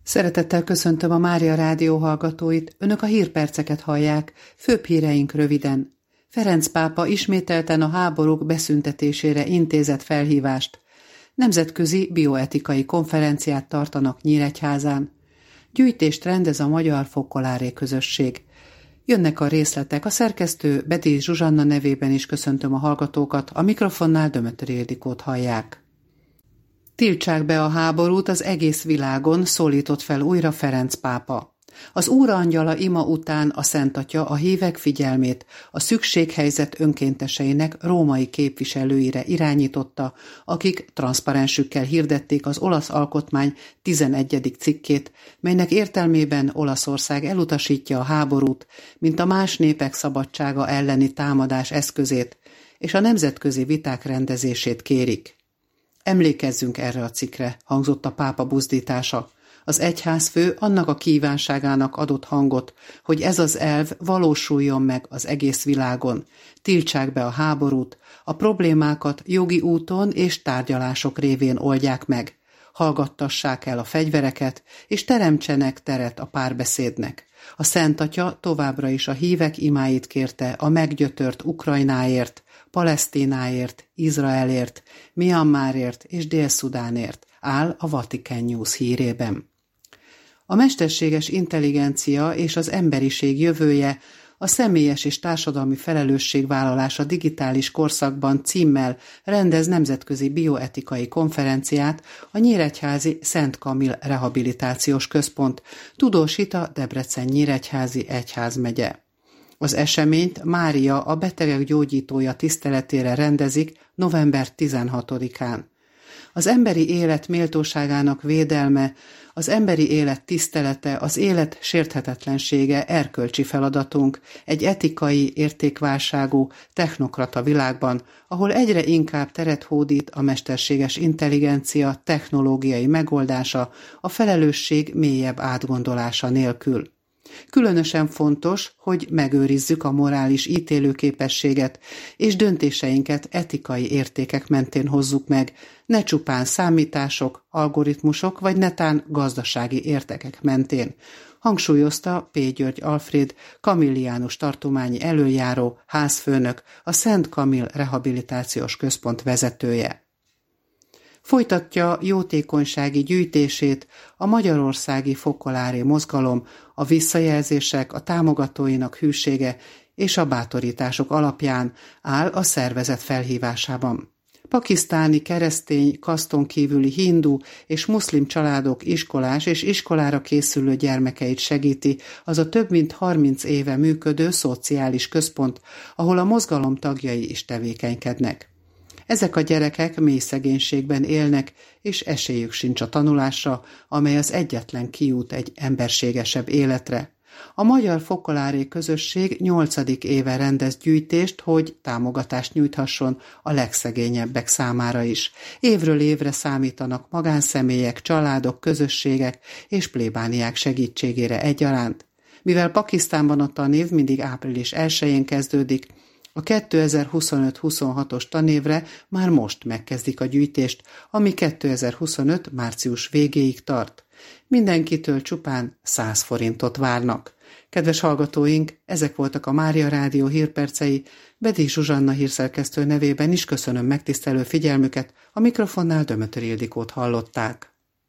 Szeretettel köszöntöm a Mária Rádió hallgatóit, önök a hírperceket hallják, főbb híreink röviden. Ferenc pápa ismételten a háborúk beszüntetésére intézett felhívást. Nemzetközi bioetikai konferenciát tartanak Nyíregyházán. Gyűjtést rendez a Magyar Fokoláré közösség. Jönnek a részletek, a szerkesztő Bedi Zsuzsanna nevében is köszöntöm a hallgatókat, a mikrofonnál Dömötöri Ildikót hallják. Tiltsák be a háborút az egész világon, szólított fel újra Ferenc pápa. Az Úrangyala ima után a Szent Atya a hívek figyelmét a szükséghelyzet önkénteseinek római képviselőire irányította, akik transzparensükkel hirdették az olasz alkotmány 11. cikkét, melynek értelmében Olaszország elutasítja a háborút, mint a más népek szabadsága elleni támadás eszközét, és a nemzetközi viták rendezését kérik. Emlékezzünk erre a cikkre, hangzott a pápa buzdítása. Az egyházfő annak a kívánságának adott hangot, hogy ez az elv valósuljon meg az egész világon. Tiltsák be a háborút, a problémákat jogi úton és tárgyalások révén oldják meg. Hallgattassák el a fegyvereket, és teremtsenek teret a párbeszédnek. A Szent Atya továbbra is a hívek imáit kérte a meggyötört Ukrajnáért, Palesztináért, Izraelért, Myanmarért és Dél-Szudánért, áll a Vatican News hírében. A mesterséges intelligencia és az emberiség jövője, a személyes és társadalmi felelősségvállalás a digitális korszakban címmel rendez nemzetközi bioetikai konferenciát a nyíregyházi Szent Kamil Rehabilitációs Központ, tudósít a Debrecen-Nyíregyházi egyházmegye. Az eseményt Mária, a betegek gyógyítója tiszteletére rendezik november 16-án. Az emberi élet méltóságának védelme, az emberi élet tisztelete, az élet sérthetetlensége erkölcsi feladatunk egy etikai, értékválságú, technokrata világban, ahol egyre inkább teret hódít a mesterséges intelligencia technológiai megoldása a felelősség mélyebb átgondolása nélkül. Különösen fontos, hogy megőrizzük a morális ítélőképességet, és döntéseinket etikai értékek mentén hozzuk meg, ne csupán számítások, algoritmusok vagy netán gazdasági értékek mentén, hangsúlyozta P. György Alfréd, kamilliánus tartományi elöljáró, házfőnök, a Szent Kamil Rehabilitációs Központ vezetője. Folytatja jótékonysági gyűjtését a magyarországi fokoláré mozgalom, a visszajelzések, a támogatóinak hűsége és a bátorítások alapján, áll a szervezet felhívásában. Pakisztáni keresztény, kaszton kívüli hindu és muszlim családok iskolás és iskolára készülő gyermekeit segíti az a több mint 30 éve működő szociális központ, ahol a mozgalom tagjai is tevékenykednek. Ezek a gyerekek mély szegénységben élnek, és esélyük sincs a tanulásra, amely az egyetlen kiút egy emberségesebb életre. A Magyar Fokoláré közösség 8. éve rendez gyűjtést, hogy támogatást nyújthasson a legszegényebbek számára is. Évről évre számítanak magánszemélyek, családok, közösségek és plébániák segítségére egyaránt. Mivel Pakisztánban a tanév mindig április 1-én kezdődik, a 2025-26-os tanévre már most megkezdik a gyűjtést, ami 2025. március végéig tart. Mindenkitől csupán 100 forintot várnak. Kedves hallgatóink, ezek voltak a Mária Rádió hírpercei, Bedi Zsuzsanna hírszerkesztő nevében is köszönöm megtisztelő figyelmüket, a mikrofonnál Dömötöri Ildikót hallották.